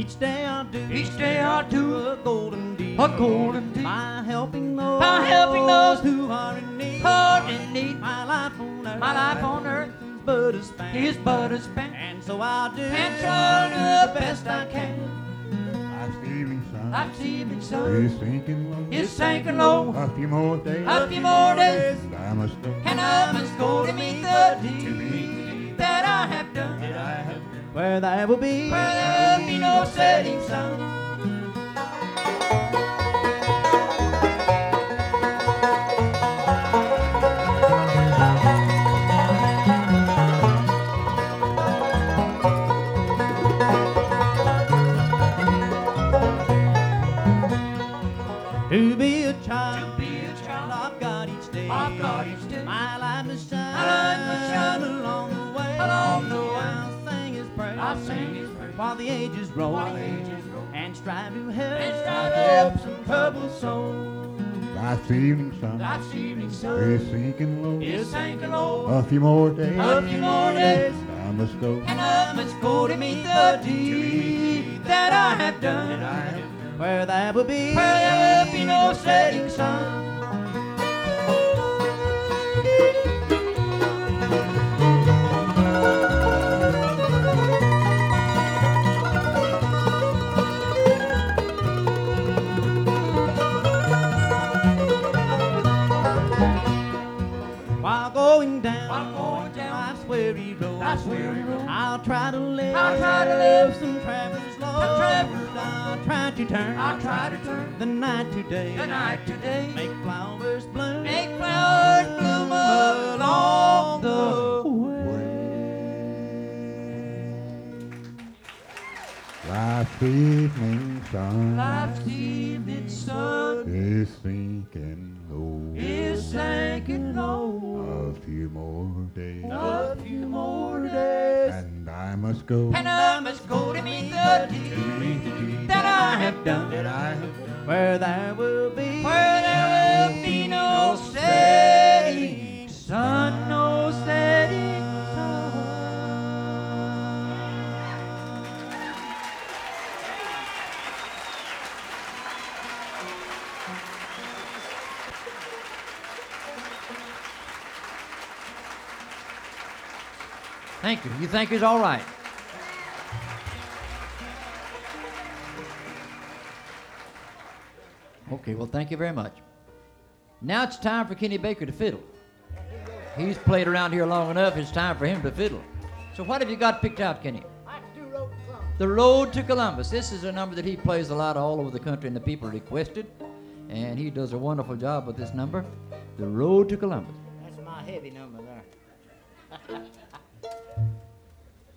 Each day I'll do a golden deed by helping those who are in need. My life on earth is but a span, and so I'll do the best I can. Life's evening sun is sinking low. A few more days, and I must go. I must go to meet the deed that I have done. Where there will be no setting sun. to be a child of God each day. My life must shine along the way. I'll sing His praise while the ages roll, and strive to help some troubled souls. Life's evening sun is sinking low. A few more days, I must go. And I must go to meet the deed that I have done. Where there will be no setting sun. While going down life's weary road, I'll try to live some travelers' load. I'll try to turn the night to day. Make flowers bloom along the way. Life's evening sun is sinking low. A few more days, and I must go. To meet the deed that I have done. Where there will be no setting sun, no setting sun. Thank you. You think it's all right? Okay, well, thank you very much. Now it's time for Kenny Baker to fiddle. He's played around here long enough, it's time for him to fiddle. So what have you got picked out, Kenny? The Road to Columbus. This is a number that he plays a lot all over the country and the people requested. And he does a wonderful job with this number. The Road to Columbus. That's my heavy number there.